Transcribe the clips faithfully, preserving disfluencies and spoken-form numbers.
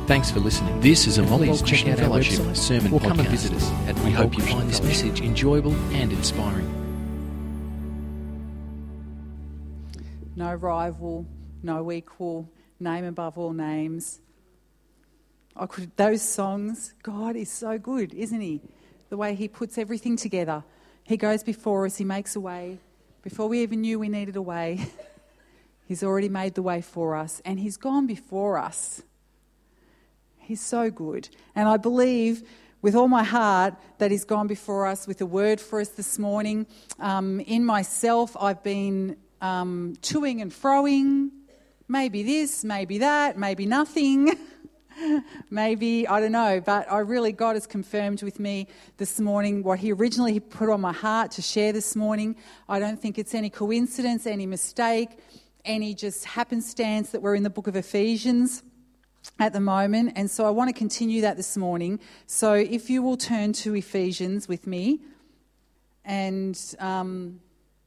Thanks for listening. This is a Molly's Please Christian check out our Fellowship website sermon or podcast. come and visit us at We hope you Christian find this Fellowship. message enjoyable and inspiring. No rival, no equal, name above all names. I could, those songs, God is so good, isn't he? The way he puts everything together. He goes before us, he makes a way. Before we even knew we needed a way, he's already made the way for us, and he's gone before us. He's so good. And I believe with all my heart that he's gone before us with a word for us this morning. Um, in myself, I've been um, toing and froing, maybe this, maybe that, maybe nothing. Maybe, I don't know, but I really, God has confirmed with me this morning what he originally put on my heart to share this morning. I don't think it's any coincidence, any mistake, any just happenstance that we're in the book of Ephesians at the moment. And so I want to continue that this morning. So if you will turn to Ephesians with me, and um,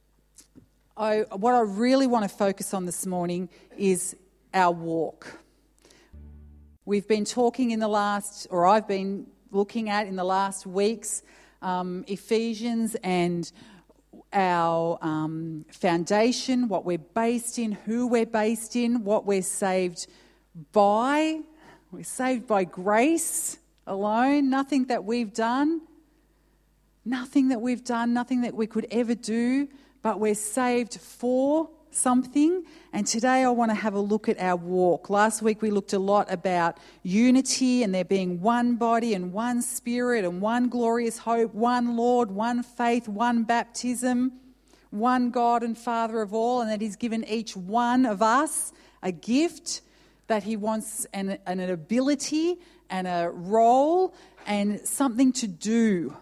I, what I really want to focus on this morning is our walk. We've been talking in the last, or I've been looking at in the last weeks, um, Ephesians and our um, foundation, what we're based in, who we're based in, what we're saved by. We're saved by grace alone, nothing that we've done, nothing that we've done, nothing that we could ever do, but we're saved for something. And today I want to have a look at our walk. Last week we looked a lot about unity and there being one body and one spirit and one glorious hope, one Lord, one faith, one baptism, one God and Father of all, and that he's given each one of us a gift that he wants, an, an ability and a role and something to do.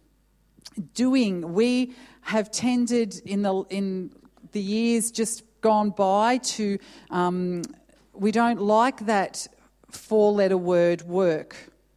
Doing. We have tended in the in the years just gone by to, um, we don't like that four-letter word work.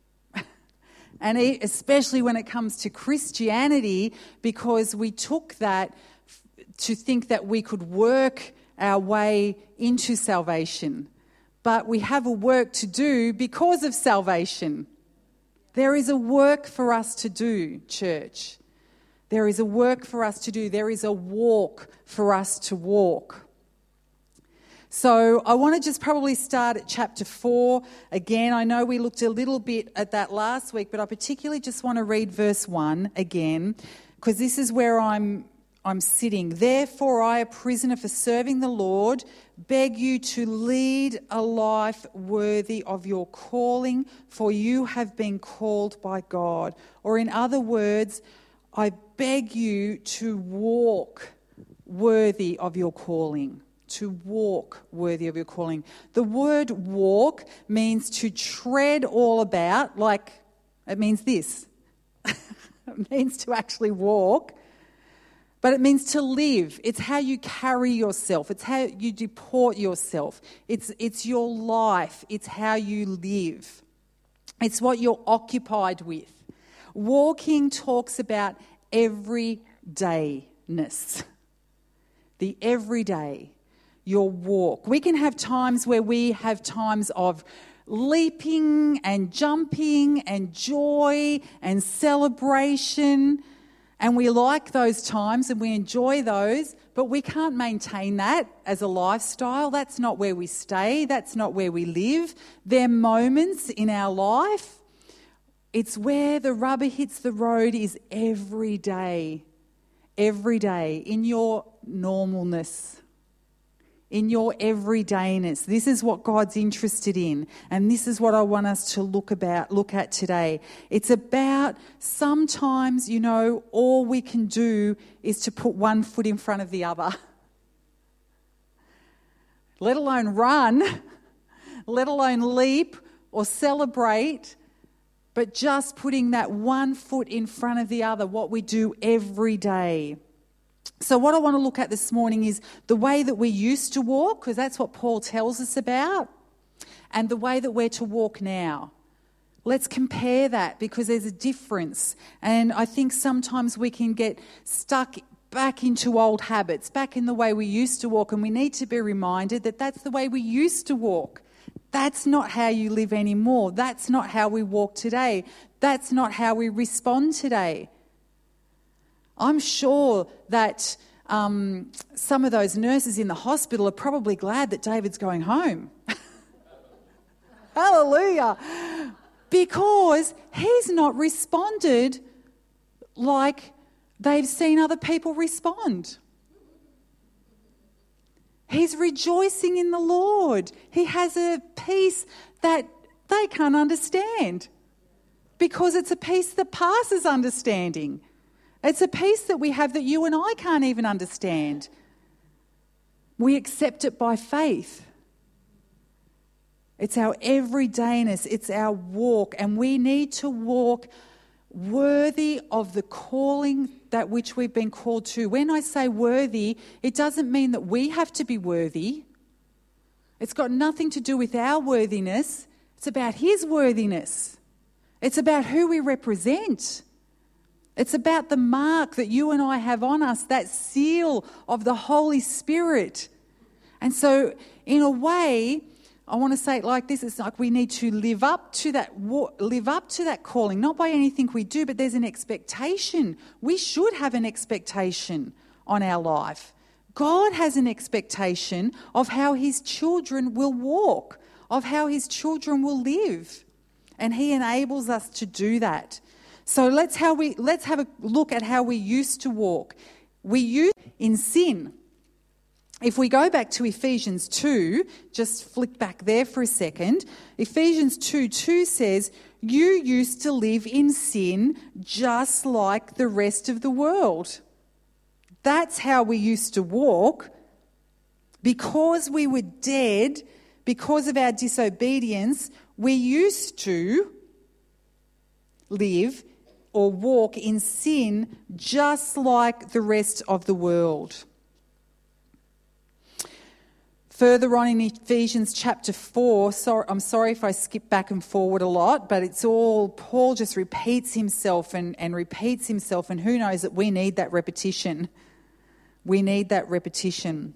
And it, especially when it comes to Christianity, because we took that to think that we could work our way into salvation. But we have a work to do because of salvation. There is a work for us to do, church. There is a work for us to do. There is a walk for us to walk. So I want to just probably start at chapter four. Again, I know we looked a little bit at that last week, but I particularly just want to read verse one again, because this is where I'm I'm sitting. Therefore, I, a prisoner for serving the Lord, beg you to lead a life worthy of your calling, for you have been called by God. Or in other words, I beg you to walk worthy of your calling. To walk worthy of your calling. The word walk means to tread all about, like it means this. It means to actually walk, but it means to live. It's how you carry yourself. It's how you deport yourself. It's, it's your life. It's how you live. It's what you're occupied with. Walking talks about everydayness. The everyday, your walk. We can have times where we have times of leaping and jumping and joy and celebration, and we like those times and we enjoy those, but we can't maintain that as a lifestyle. That's not where we stay. That's not where we live. They're moments in our life. It's where the rubber hits the road is every day, every day, in your normalness, in your everydayness. This is what God's interested in, and this is what I want us to look about, look at today. It's about sometimes, you know, all we can do is to put one foot in front of the other, let alone run, let alone leap or celebrate. But just putting that one foot in front of the other, what we do every day. So what I want to look at this morning is the way that we used to walk, because that's what Paul tells us about, and the way that we're to walk now. Let's compare that, because there's a difference. And I think sometimes we can get stuck back into old habits, back in the way we used to walk, and we need to be reminded that that's the way we used to walk. That's not how you live anymore. That's not how we walk today. That's not how we respond today. I'm sure that um, some of those nurses in the hospital are probably glad that David's going home. Hallelujah. Because he's not responded like they've seen other people respond. He's rejoicing in the Lord. He has a peace that they can't understand because it's a peace that passes understanding. It's a peace that we have that you and I can't even understand. We accept it by faith. It's our everydayness. It's our walk. And we need to walk worthy of the calling that which we've been called to. When I say worthy, it doesn't mean that we have to be worthy. It's got nothing to do with our worthiness. It's about His worthiness. It's about who we represent. It's about the mark that you and I have on us, that seal of the Holy Spirit. And so, in a way, I want to say it like this: it's like we need to live up to that, live up to that calling, not by anything we do, but there's an expectation. We should have an expectation on our life. God has an expectation of how His children will walk, of how His children will live, and He enables us to do that. So let's how we let's have a look at how we used to walk. We used in sin. If we go back to Ephesians two, just flick back there for a second. Ephesians two two says, you used to live in sin just like the rest of the world. That's how we used to walk. Because we were dead, because of our disobedience, we used to live or walk in sin just like the rest of the world. Further on in Ephesians chapter four, sorry, I'm sorry if I skip back and forward a lot, but it's all, Paul just repeats himself and, and repeats himself, and who knows that we need that repetition. We need that repetition.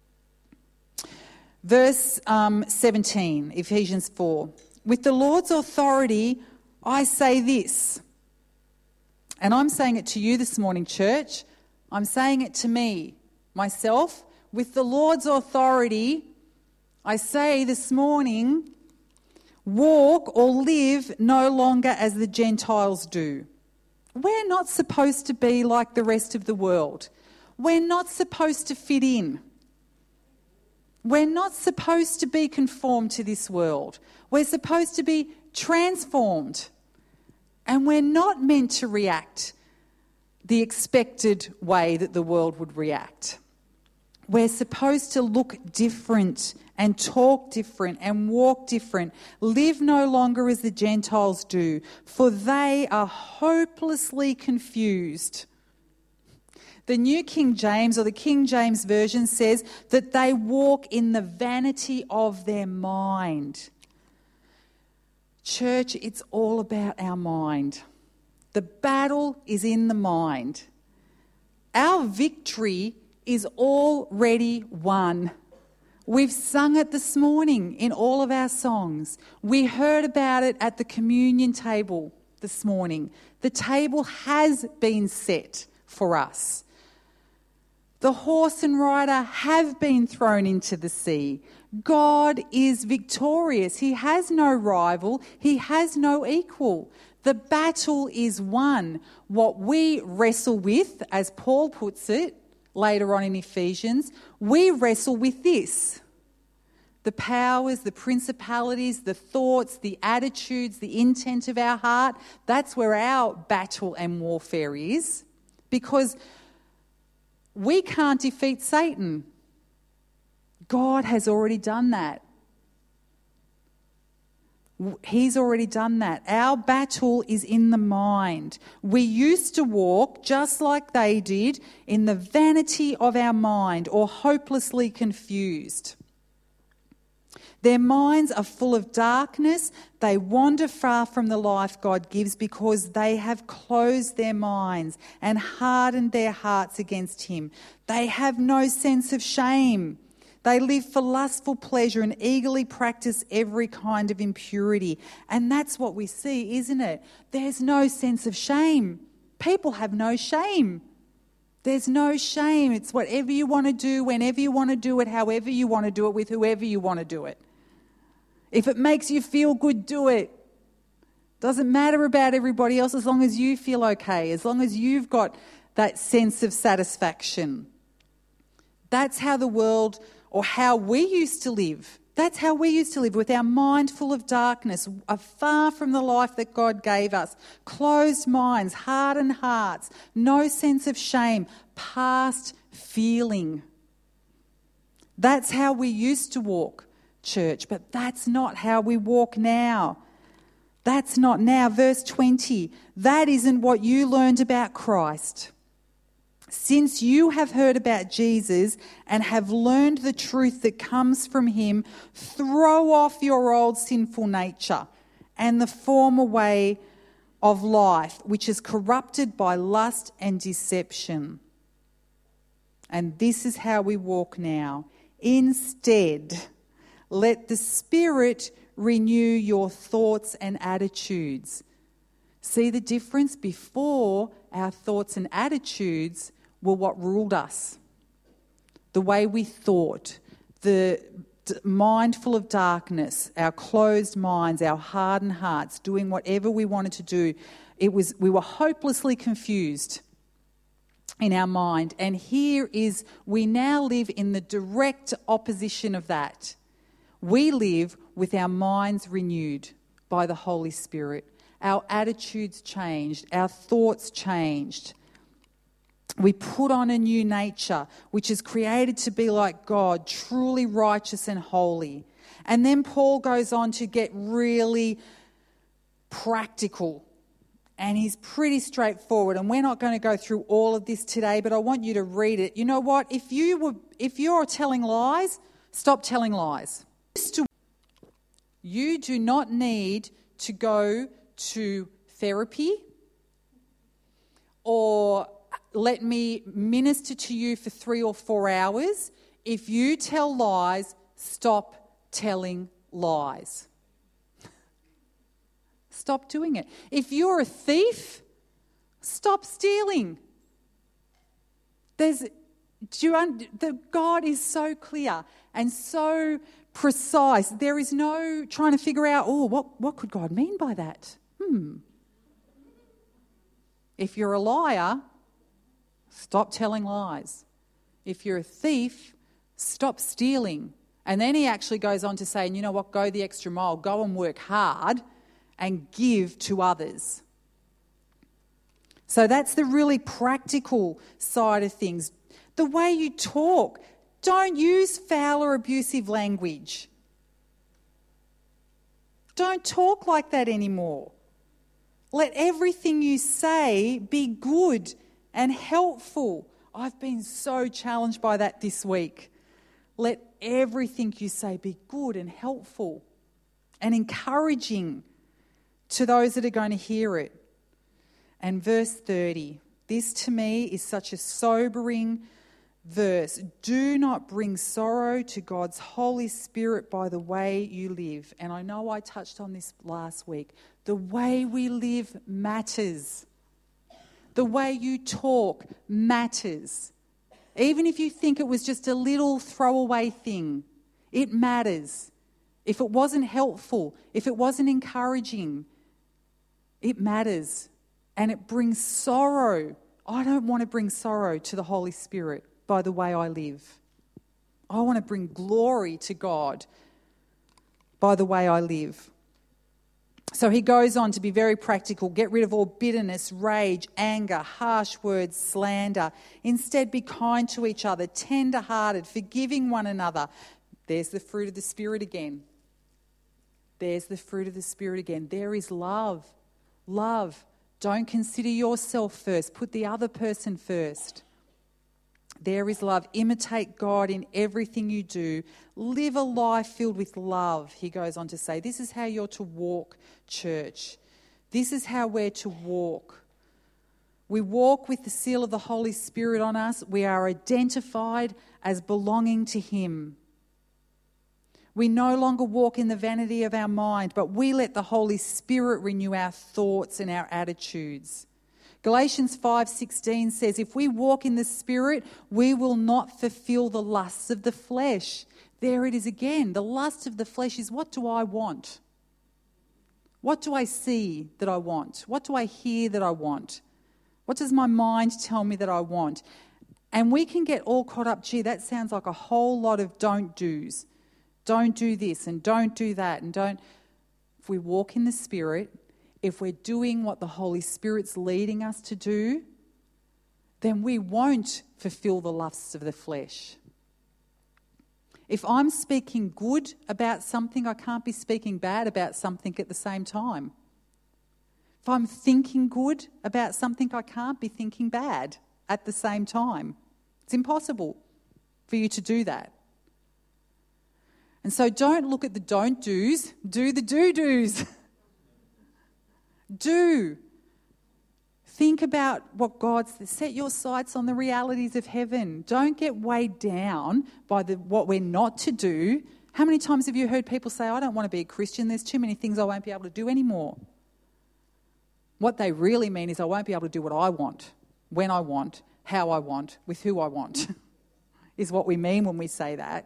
Verse um, seventeen, Ephesians four. With the Lord's authority, I say this. And I'm saying it to you this morning, church. I'm saying it to me, myself. With the Lord's authority, I say this morning, walk or live no longer as the Gentiles do. We're not supposed to be like the rest of the world. We're not supposed to fit in. We're not supposed to be conformed to this world. We're supposed to be transformed. And we're not meant to react the expected way that the world would react. We're supposed to look different and talk different and walk different. Live no longer as the Gentiles do, for they are hopelessly confused. The New King James, or the King James Version, says that they walk in the vanity of their mind. Church, it's all about our mind. The battle is in the mind. Our victory is already won. We've sung it this morning in all of our songs. We heard about it at the communion table this morning. The table has been set for us. The horse and rider have been thrown into the sea. God is victorious. He has no rival. He has no equal. The battle is won. What we wrestle with, as Paul puts it later on in Ephesians, we wrestle with this. The powers, the principalities, the thoughts, the attitudes, the intent of our heart, that's where our battle and warfare is. Because we can't defeat Satan. God has already done that. He's already done that. Our battle is in the mind. We used to walk, just like they did, in the vanity of our mind, or hopelessly confused. Their minds are full of darkness. They wander far from the life God gives because they have closed their minds and hardened their hearts against Him. They have no sense of shame. They live for lustful pleasure and eagerly practice every kind of impurity. And that's what we see, isn't it? There's no sense of shame. People have no shame. There's no shame. It's whatever you want to do, whenever you want to do it, however you want to do it, with whoever you want to do it. If it makes you feel good, do it. Doesn't matter about everybody else as long as you feel okay, as long as you've got that sense of satisfaction. That's how the world, or how we used to live. That's how we used to live, with our mind full of darkness, far from the life that God gave us. Closed minds, hardened hearts, no sense of shame, past feeling. That's how we used to walk, church, but that's not how we walk now. That's not now. Verse twenty, that isn't what you learned about Christ. Since you have heard about Jesus and have learned the truth that comes from him, throw off your old sinful nature and the former way of life, which is corrupted by lust and deception. And this is how we walk now. Instead, let the Spirit renew your thoughts and attitudes. See the difference? Before, our thoughts and attitudes were what ruled us. The way we thought, the d- mind full of darkness, our closed minds, our hardened hearts, doing whatever we wanted to do. It was we were hopelessly confused in our mind. And here is, we now live in the direct opposition of that. We live with our minds renewed by the Holy Spirit. Our attitudes changed, our thoughts changed. We put on a new nature, which is created to be like God, truly righteous and holy. And then Paul goes on to get really practical. And he's pretty straightforward. And we're not going to go through all of this today, but I want you to read it. You know what? If you were, if you're telling lies, stop telling lies. You do not need to go to therapy or let me minister to you for three or four hours. If you tell lies, stop telling lies. Stop doing it. If you're a thief, stop stealing. There's, do you un, the God is so clear and so precise. There is no trying to figure out, oh, what, what could God mean by that? Hmm. If you're a liar, stop telling lies. If you're a thief, stop stealing. And then he actually goes on to say, and you know what, go the extra mile, go and work hard and give to others. So that's the really practical side of things. The way you talk, don't use foul or abusive language. Don't talk like that anymore. Let everything you say be good and helpful. I've been so challenged by that this week. Let everything you say be good and helpful and encouraging to those that are going to hear it. And verse thirty, this to me is such a sobering verse. Do not bring sorrow to God's Holy Spirit by the way you live. And I know I touched on this last week. The way we live matters. The way you talk matters. Even if you think it was just a little throwaway thing, it matters. If it wasn't helpful, if it wasn't encouraging, it matters. And it brings sorrow. I don't want to bring sorrow to the Holy Spirit by the way I live. I want to bring glory to God by the way I live. So he goes on to be very practical. Get rid of all bitterness, rage, anger, harsh words, slander. Instead, be kind to each other, tender-hearted, forgiving one another. There's the fruit of the Spirit again. There's the fruit of the Spirit again. There is love. Love. Don't consider yourself first. Put the other person first. There is love. Imitate God in everything you do. Live a life filled with love, he goes on to say. This is how you're to walk, church. This is how we're to walk. We walk with the seal of the Holy Spirit on us. We are identified as belonging to him. We no longer walk in the vanity of our mind, but we let the Holy Spirit renew our thoughts and our attitudes. Galatians five sixteen says, if we walk in the Spirit, we will not fulfill the lusts of the flesh. There it is again. The lust of the flesh is, what do I want? What do I see that I want? What do I hear that I want? What does my mind tell me that I want? And we can get all caught up, gee, that sounds like a whole lot of don't do's. Don't do this and don't do that and don't. If we walk in the Spirit, if we're doing what the Holy Spirit's leading us to do, then we won't fulfill the lusts of the flesh. If I'm speaking good about something, I can't be speaking bad about something at the same time. If I'm thinking good about something, I can't be thinking bad at the same time. It's impossible for you to do that. And so don't look at the don't do's, do the do do's. Do. Think about what God says. Set your sights on the realities of heaven. Don't get weighed down by the what we're not to do. How many times have you heard people say, I don't want to be a Christian, there's too many things I won't be able to do anymore. What they really mean is I won't be able to do what I want, when I want, how I want, with who I want, is what we mean when we say that.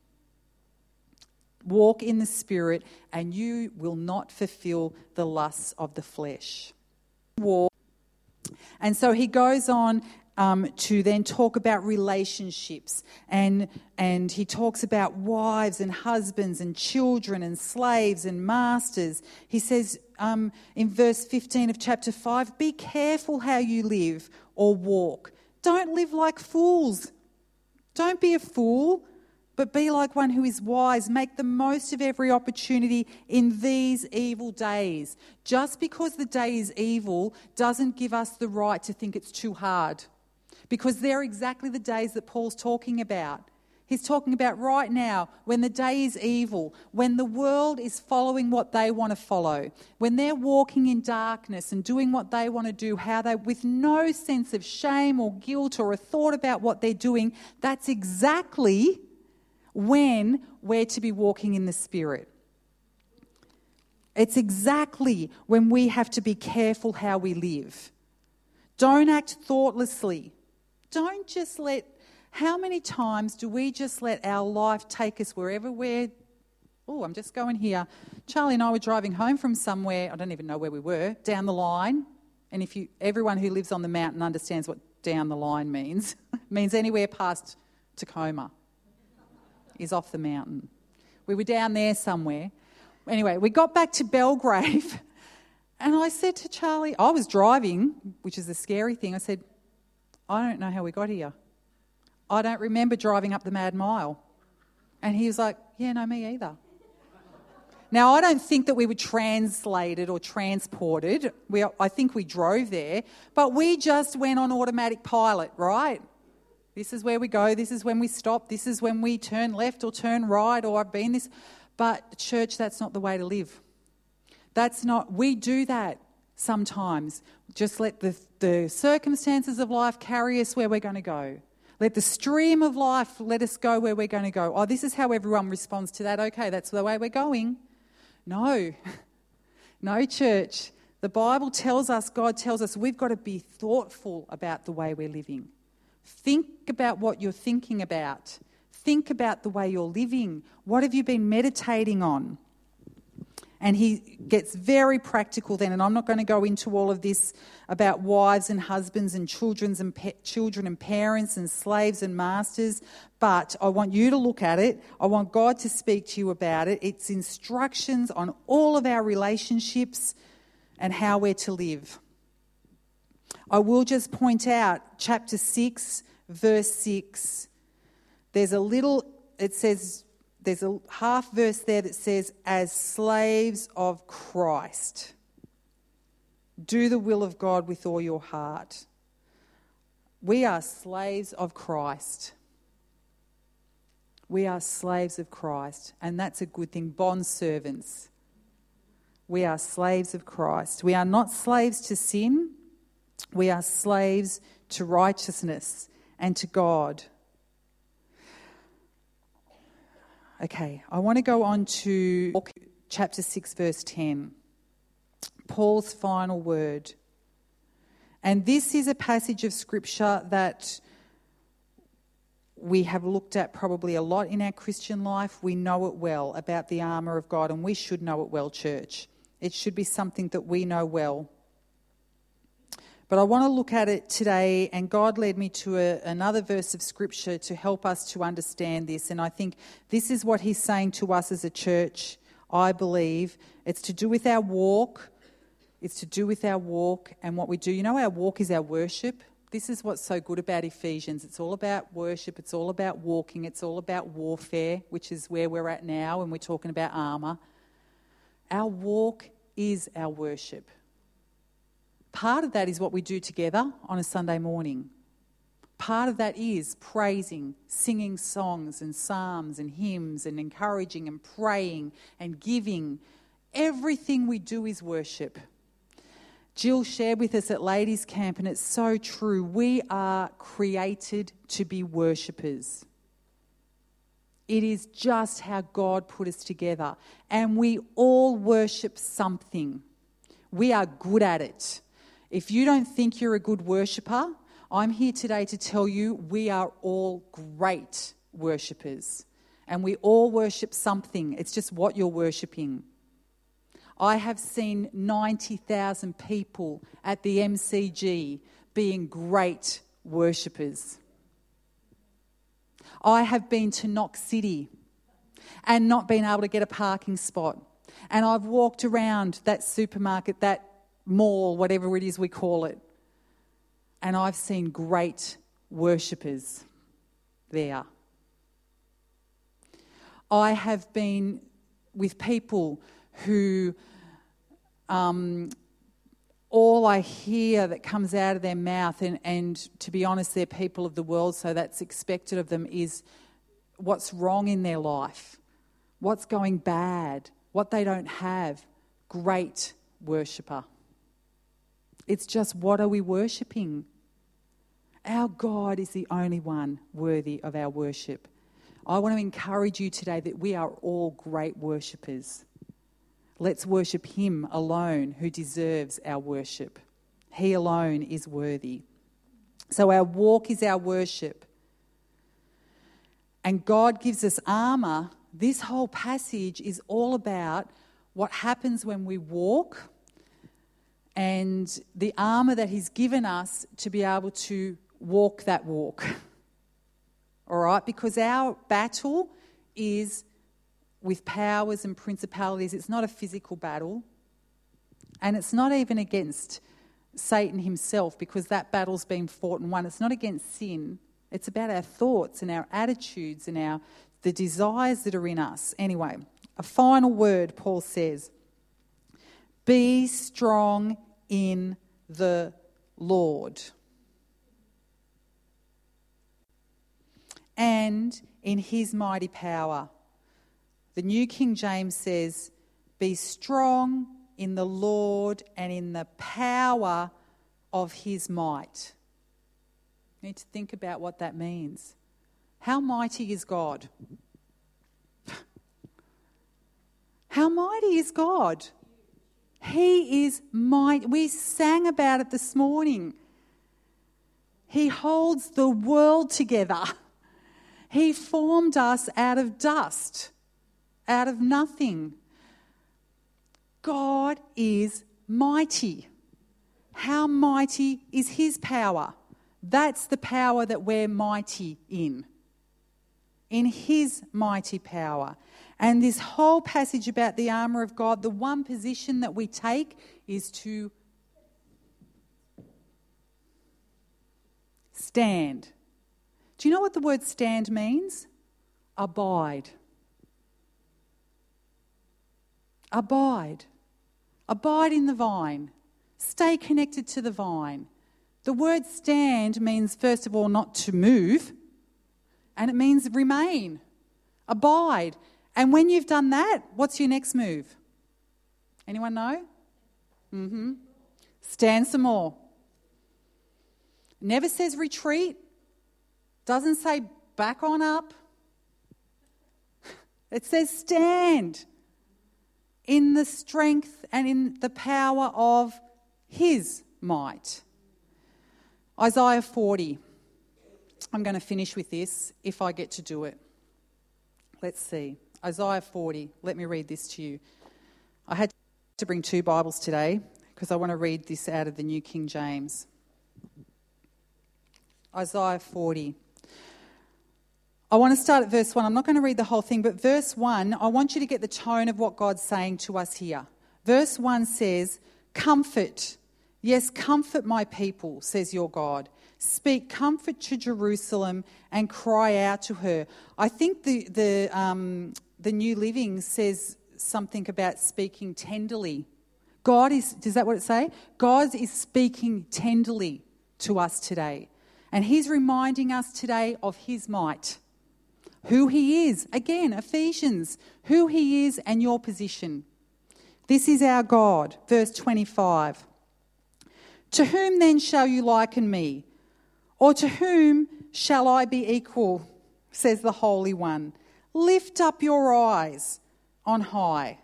Walk in the Spirit and you will not fulfill the lusts of the flesh. Walk. And so he goes on um, to then talk about relationships, and and he talks about wives and husbands and children and slaves and masters. He says um, in verse fifteen of chapter five, be careful how you live or walk. Don't live like fools. Don't be a fool, but be like one who is wise. Make the most of every opportunity in these evil days. Just because the day is evil doesn't give us the right to think it's too hard, because they're exactly the days that Paul's talking about. He's talking about right now, when the day is evil, when the world is following what they want to follow, when they're walking in darkness and doing what they want to do, how they, with no sense of shame or guilt or a thought about what they're doing, that's exactly when we're to be walking in the Spirit. It's exactly when we have to be careful how we live. Don't act thoughtlessly. Don't just let, how many times do we just let our life take us wherever we're, oh, I'm just going here. Charlie and I were driving home from somewhere, I don't even know where we were, down the line. And if you, everyone who lives on the mountain understands what down the line means. It means anywhere past Tacoma is off the mountain. We were down there somewhere. Anyway, we got back to Belgrave and I said to Charlie, I was driving, which is the scary thing. I said, I don't know how we got here. I don't remember driving up the Mad Mile. And he was like, yeah, no, me either. Now, I don't think that we were translated or transported. We, I think we drove there, but we just went on automatic pilot, right? This is where we go, this is when we stop, this is when we turn left or turn right, or I've been this. But church, that's not the way to live. That's not, we do that sometimes. Just let the, the circumstances of life carry us where we're going to go. Let the stream of life let us go where we're going to go. Oh, this is how everyone responds to that. Okay, that's the way we're going. No. No, church. The Bible tells us, God tells us, we've got to be thoughtful about the way we're living. Think about what you're thinking about. Think about the way you're living. What have you been meditating on? And he gets very practical then, and I'm not going to go into all of this about wives and husbands and children's and pe- children and parents and slaves and masters, but I want you to look at it. I want God to speak to you about it. It's instructions on all of our relationships and how we're to live. I will just point out chapter six, verse six. There's a little, it says, there's a half verse there that says, as slaves of Christ, do the will of God with all your heart. We are slaves of Christ. We are slaves of Christ, and that's a good thing. Bond servants. We are slaves of Christ. We are not slaves to sin. We are slaves to righteousness and to God. Okay, I want to go on to chapter six, verse ten. Paul's final word. And this is a passage of scripture that we have looked at probably a lot in our Christian life. We know it well about the armour of God, and we should know it well, church. It should be something that we know well. But I want to look at it today, and God led me to a, another verse of scripture to help us to understand this. And I think this is what he's saying to us as a church, I believe. It's to do with our walk. It's to do with our walk and what we do. You know, our walk is our worship. This is what's so good about Ephesians. It's all about worship. It's all about walking. It's all about warfare, which is where we're at now when we're talking about armour. Our walk is our worship. Part of that is what we do together on a Sunday morning. Part of that is praising, singing songs and psalms and hymns and encouraging and praying and giving. Everything we do is worship. Jill shared with us at Ladies' Camp, and it's so true. We are created to be worshippers. It is just how God put us together. And we all worship something. We are good at it. If you don't think you're a good worshipper, I'm here today to tell you we are all great worshippers. And we all worship something. It's just what you're worshipping. I have seen ninety thousand people at the M C G being great worshippers. I have been to Knox City and not been able to get a parking spot. And I've walked around that supermarket, that mall, whatever it is we call it. And I've seen great worshippers there. I have been with people who um, all I hear that comes out of their mouth, and, and to be honest, they're people of the world, so that's expected of them, is what's wrong in their life, what's going bad, what they don't have. Great worshipper. It's just, what are we worshipping? Our God is the only one worthy of our worship. I want to encourage you today that we are all great worshippers. Let's worship him alone who deserves our worship. He alone is worthy. So our walk is our worship. And God gives us armour. This whole passage is all about what happens when we walk and the armour that he's given us to be able to walk that walk. All right? Because our battle is with powers and principalities. It's not a physical battle. And it's not even against Satan himself, because that battle's been fought and won. It's not against sin. It's about our thoughts and our attitudes and our the desires that are in us. Anyway, a final word, Paul says. Be strong in the Lord and in his mighty power. The New King James says, be strong in the Lord and in the power of his might. You need to think about what that means. How mighty is God? How mighty is God? He is mighty. We sang about it this morning. He holds the world together. He formed us out of dust, out of nothing. God is mighty. How mighty is his power? That's the power that we're mighty in. In his mighty power. And this whole passage about the armour of God, the one position that we take is to stand. Do you know what the word stand means? Abide. Abide. Abide in the vine. Stay connected to the vine. The word stand means, first of all, not to move, and it means remain, abide. And when you've done that, what's your next move? Anyone know? Mm-hmm. Stand some more. Never says retreat. Doesn't say back on up. It says stand in the strength and in the power of his might. Isaiah forty. I'm going to finish with this if I get to do it. Let's see. Isaiah forty. Let me read this to you. I had to bring two Bibles today because I want to read this out of the New King James. Isaiah forty. I want to start at verse one. I'm not going to read the whole thing, but verse one, I want you to get the tone of what God's saying to us here. Verse one says, comfort, yes, comfort my people, says your God. Speak comfort to Jerusalem and cry out to her. I think the the um, the New Living says something about speaking tenderly. God is, does that what it say? God is speaking tenderly to us today. And he's reminding us today of his might. Who he is. Again, Ephesians. Who he is and your position. This is our God. Verse twenty-five. To whom then shall you liken me? Or to whom shall I be equal? Says the Holy One. Lift up your eyes on high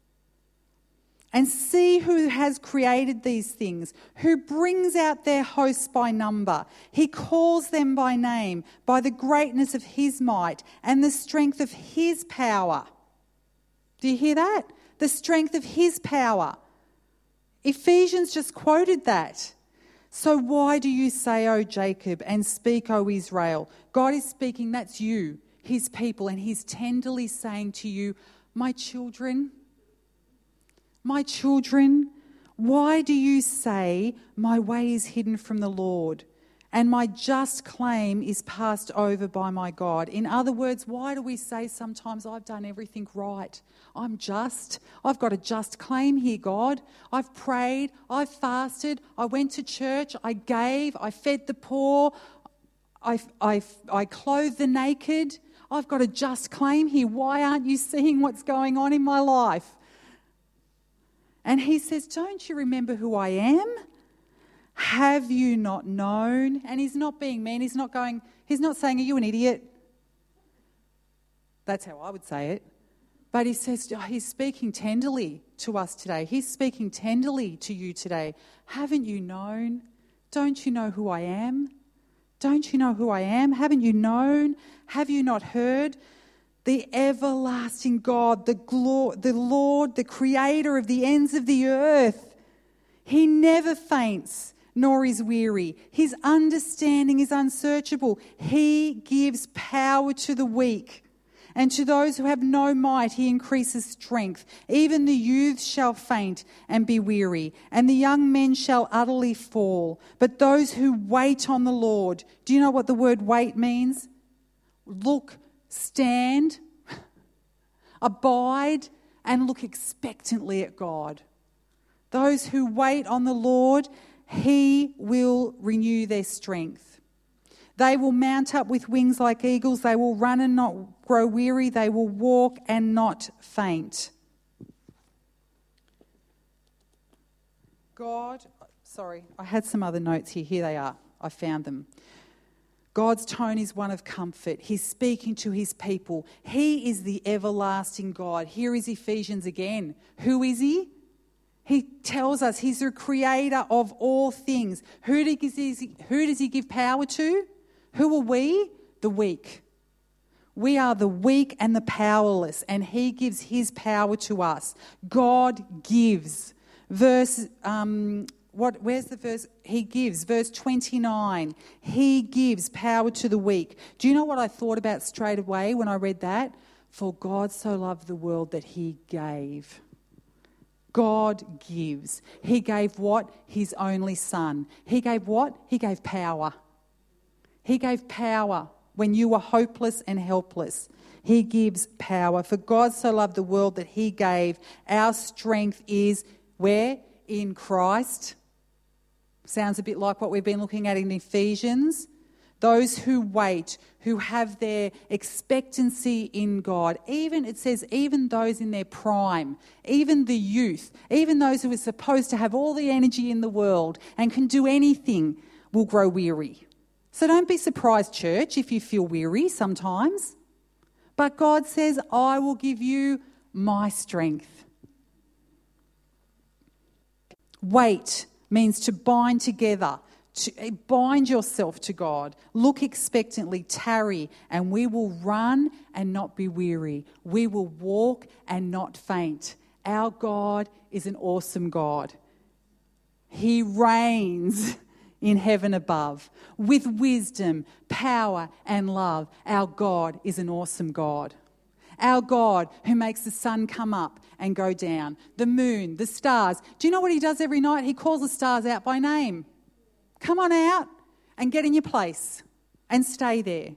and see who has created these things, who brings out their hosts by number. He calls them by name, by the greatness of his might and the strength of his power. Do you hear that? The strength of his power. Ephesians just quoted that. So why do you say, O Jacob, and speak, O Israel? God is speaking, that's you, his people, and he's tenderly saying to you, my children, my children, why do you say my way is hidden from the Lord and my just claim is passed over by my God? In other words, why do we say sometimes I've done everything right? I'm just. I've got a just claim here, God. I've prayed, I've fasted, I went to church, I gave, I fed the poor, I, I, I clothed the naked. I've got a just claim here. Why aren't you seeing what's going on in my life? And he says, don't you remember who I am? Have you not known? And he's not being mean. He's not going, he's not saying, are you an idiot? That's how I would say it. But he says, oh, he's speaking tenderly to us today. He's speaking tenderly to you today. Haven't you known? Don't you know who I am? Don't you know who I am? Haven't you known? Have you not heard? The everlasting God, the, glor- the Lord, the creator of the ends of the earth. He never faints nor is weary. His understanding is unsearchable. He gives power to the weak. And to those who have no might, he increases strength. Even the youths shall faint and be weary, and the young men shall utterly fall. But those who wait on the Lord, do you know what the word wait means? Look, stand, abide, and look expectantly at God. Those who wait on the Lord, he will renew their strength. They will mount up with wings like eagles. They will run and not grow weary. They will walk and not faint. God, sorry, I had some other notes here. Here they are. I found them. God's tone is one of comfort. He's speaking to his people. He is the everlasting God. Here is Ephesians again. Who is he? He tells us he's the creator of all things. Who does he, who does he give power to? Who are we? The weak. We are the weak and the powerless, and he gives his power to us. God gives. Verse, um, what? Where's the verse? He gives. Verse twenty-nine. He gives power to the weak. Do you know what I thought about straight away when I read that? For God so loved the world that he gave. God gives. He gave what? His only son. He gave what? He gave power. He gave power when you were hopeless and helpless. He gives power. For God so loved the world that he gave. Our strength is where? In Christ. Sounds a bit like what we've been looking at in Ephesians. Those who wait, who have their expectancy in God. Even, it says, even those in their prime, even the youth, even those who are supposed to have all the energy in the world and can do anything will grow weary. So don't be surprised, church, if you feel weary sometimes. But God says, I will give you my strength. Wait means to bind together, to bind yourself to God. Look expectantly, tarry, and we will run and not be weary. We will walk and not faint. Our God is an awesome God. He reigns in heaven above with wisdom, power, and love. Our God is an awesome God. Our God who makes the sun come up and go down, the moon, the stars. Do you know what he does every night? He calls the stars out by name. Come on out and get in your place and stay there.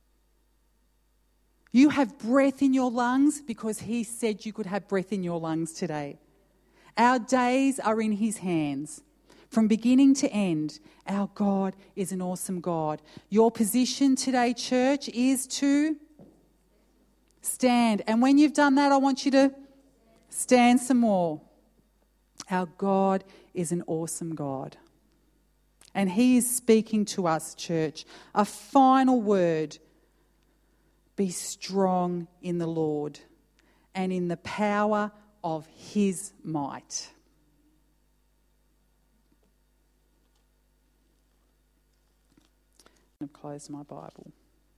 You have breath in your lungs because he said you could have breath in your lungs today. Our days are in his hands. From beginning to end, our God is an awesome God. Your position today, church, is to stand. And when you've done that, I want you to stand some more. Our God is an awesome God. And he is speaking to us, church. A final word. Be strong in the Lord and in the power of his might. I've closed my Bible.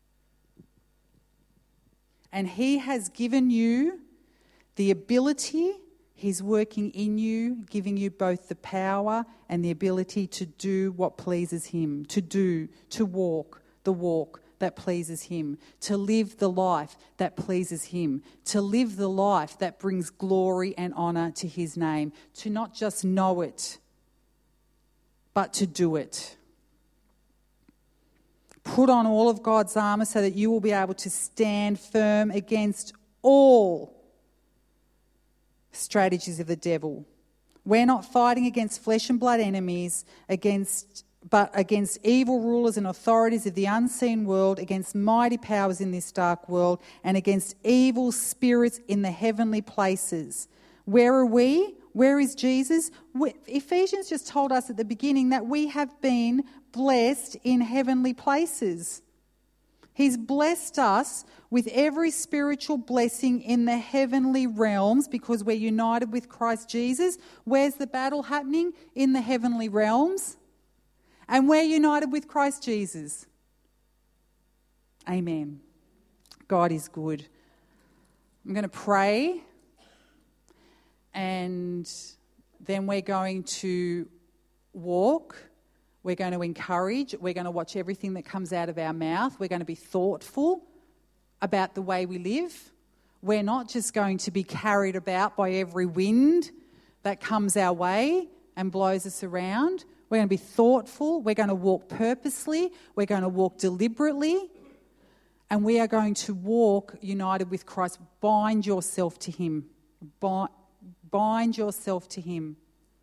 And he has given you the ability, he's working in you, giving you both the power and the ability to do what pleases him, to do, to walk the walk that pleases him, to live the life that pleases him, to live the life that brings glory and honour to his name, to not just know it, but to do it. Put on all of God's armour so that you will be able to stand firm against all strategies of the devil. We're not fighting against flesh and blood enemies, against but against evil rulers and authorities of the unseen world, against mighty powers in this dark world, and against evil spirits in the heavenly places. Where are we? Where is Jesus? We, Ephesians just told us at the beginning that we have been blessed in heavenly places. He's blessed us with every spiritual blessing in the heavenly realms because we're united with Christ Jesus. Where's the battle happening? In the heavenly realms. And we're united with Christ Jesus. Amen. God is good. I'm going to pray, and then we're going to walk. We're going to encourage. We're going to watch everything that comes out of our mouth. We're going to be thoughtful about the way we live. We're not just going to be carried about by every wind that comes our way and blows us around. We're going to be thoughtful. We're going to walk purposely. We're going to walk deliberately. And we are going to walk united with Christ. Bind yourself to him. Bind yourself to him.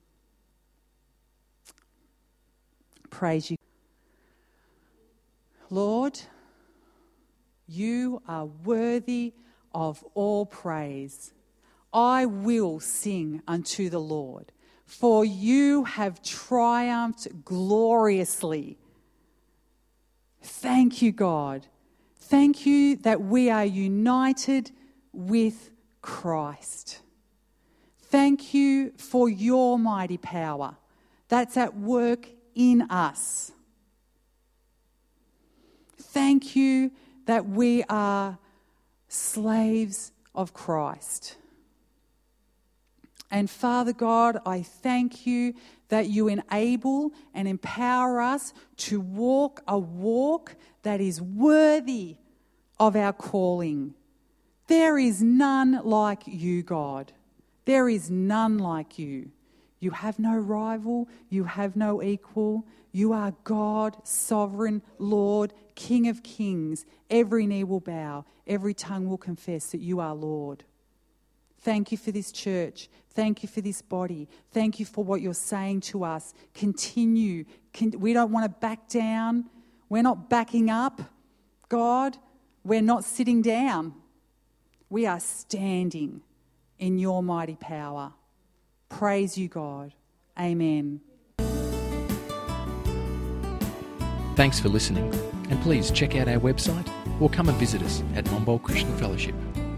Praise you. Lord, you are worthy of all praise. I will sing unto the Lord, for you have triumphed gloriously. Thank you, God. Thank you that we are united with Christ. Thank you for your mighty power that's at work in us. Thank you that we are slaves of Christ. And Father God, I thank you that you enable and empower us to walk a walk that is worthy of our calling. There is none like you, God. There is none like you. You have no rival. You have no equal. You are God, sovereign, Lord, King of kings. Every knee will bow. Every tongue will confess that you are Lord. Thank you for this church. Thank you for this body. Thank you for what you're saying to us. Continue. We don't want to back down. We're not backing up, God. We're not sitting down. We are standing in your mighty power. Praise you, God. Amen. Thanks for listening, and please check out our website or come and visit us at Momboll Christian Fellowship.